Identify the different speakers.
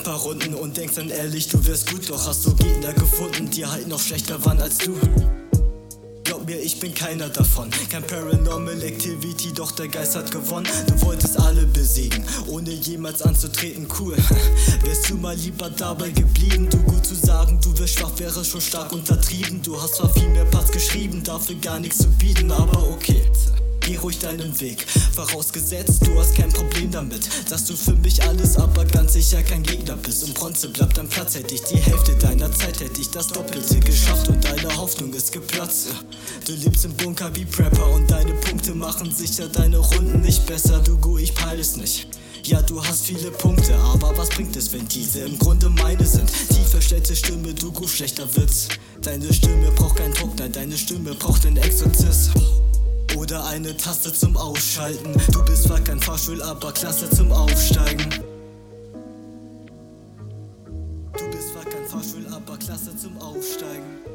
Speaker 1: paar Runden und denkst dann ehrlich, du wärst gut. Doch hast du Gegner gefunden, die halt noch schlechter waren als du. Glaub mir, ich bin keiner davon. Kein Paranormal Activity, doch der Geist hat gewonnen. Du wolltest alle besiegen, ohne jemals anzutreten, cool. Wärst du mal lieber dabei geblieben, du gut zu sagen, du wärst schwach, wäre schon stark untertrieben. Du hast zwar viel mehr Parts geschrieben, dafür gar nichts zu bieten, aber okay. Geh ruhig deinen Weg, vorausgesetzt, du hast kein Problem damit, dass du für mich alles, aber ganz sicher kein Gegner bist. Und Bronze bleibt am Platz, hätte ich die Hälfte deiner Zeit, hätte ich das Doppelte geschafft und deine Hoffnung ist geplatzt. Du lebst im Bunker wie Prepper und deine Punkte machen sicher deine Runden nicht besser. Du, ich peil es nicht. Ja, du hast viele Punkte, aber was bringt es, wenn diese im Grunde meine sind? Die verstellte Stimme, du, schlechter Witz. Deine Stimme braucht keinen Druck, nein, deine Stimme braucht den Exorzist. Oder eine Taste zum Ausschalten. Du bist zwar kein Fahrstuhl, aber klasse zum Aufsteigen. Du bist zwar kein Fahrstuhl, aber klasse zum Aufsteigen.